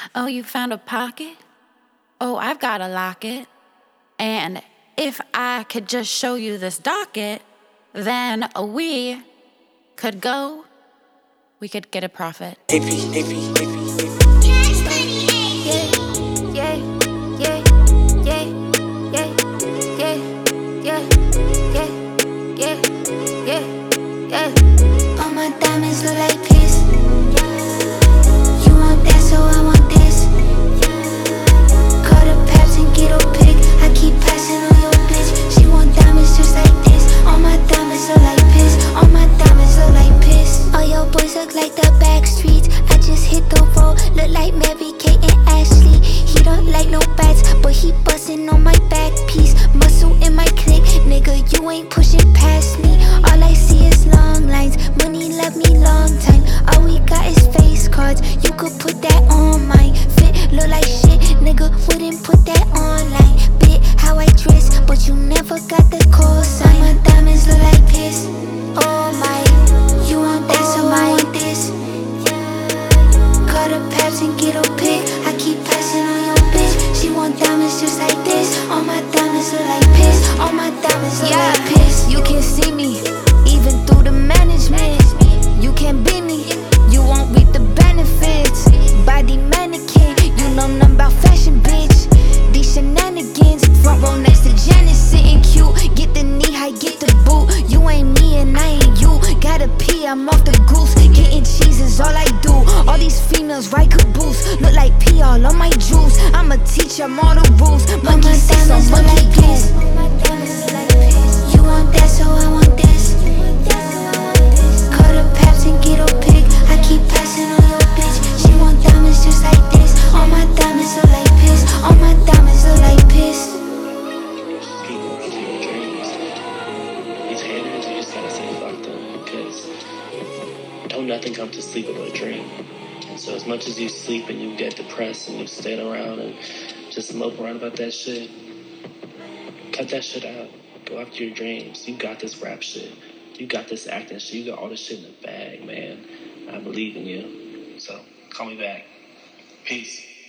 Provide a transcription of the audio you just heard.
Oh, you found a pocket? Oh, I've got a locket. And if I could just show you this docket, then could go, we could get a profit. All my diamonds look like piss. You want that, so I want this. Call the Paps and get a pick. I keep passing on your bitch. She want diamonds just like this. All my diamonds look like piss. All my diamonds look like piss. All your boys look like the back streets. I just hit the road, look like Mary Kate and Ashley. He don't like no bats, but he bustin' on my back piece. Muscle in my clique, nigga, you ain't pushing past me. All I see is long lines, money left me long time. All we got is face cards, you could put that on mine. Fit look like shit, nigga, wouldn't put that online. Bit how I dress, but you never got the call sign. My diamonds look like piss. Oh my, you want that, so I want this. Call the Paps and get a pick. I keep passing on your bitch. She want diamonds just like this. All my diamonds look like piss. All my diamonds look like piss. You can see me, even through the management. You can't beat me, you won't reap the benefits. Body mannequin, you know nothing about fashion, bitch. These shenanigans, front row next to Janet, sitting cute. Get the knee high, get the boot. You ain't me and I ain't you. Gotta pee, I'm off the goose. Getting cheese is all I do. All these females ride caboose. Look like pee all on my jewels. I'ma teach them all the rules. Monkey six on monkey goose. You want that, so I want this. Call the Paps and get a pick. I keep passing on your bitch. She want diamonds just like this. All my diamonds look like piss. All my diamonds look like piss. People into your dreams. These haters, you just gotta say fuck them, because don't nothing come to sleep but a dream. And so as much as you sleep and you get depressed and you stay around and just mope around about that shit, cut that shit out. Go after your dreams. You got this rap shit. You got this acting shit. You got all this shit in the bag, man. I believe in you. So call me back. Peace.